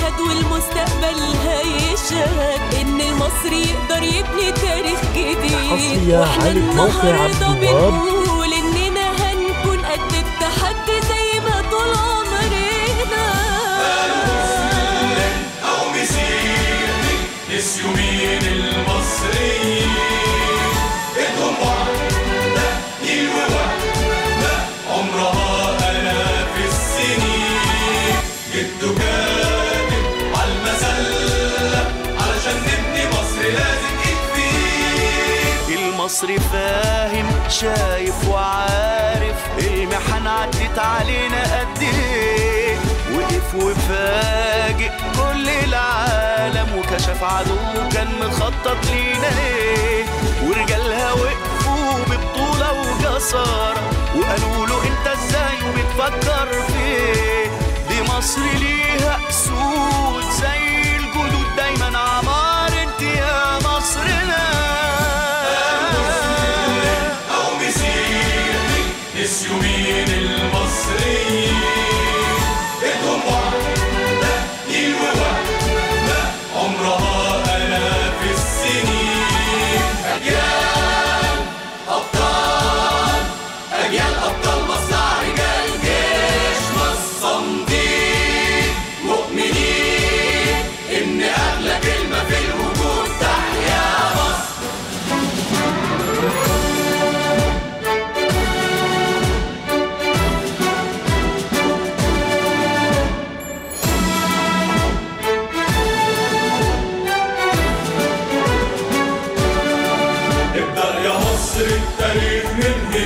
بلد والمستقبل هيشهد إن المصري يقدر يبني تاريخ جديد. واحنا النهارده بنقول إننا هنكون قد التحدي زي ما طول عمرنا. مسلم أو مسيحي نسيوا مين المصريين، إيدهم واحدة نيل ووحدة عمرها آلاف السنين. جدوا كاتب عالمسلة علشان نبني مصر لازم إيد. المصري فاهم شايف وعارف المحن عدت علينا قد ايه، وقف وفاجئ كل العالم وكشف عدو كان مخطط لينا ايه. ورجالها وقفوا ببطولة وجسارة وقالوا له انت ازاي وبتفكر فيه. دي مصر ليها اسود زي الجدود دايما عمار انت يا مصرنا. أو مسيحي نسيوا مين المصريين، إيدهم واحدة نيل ووحدة عمرها آلاف السنين. أجيال أبطال، أجيال أبطال مصنع رجال جيش مصر صامدين مؤمنين إن أغلى كلمة في الوجود تحيا مصر. ابدأ يا مصر التاريخ من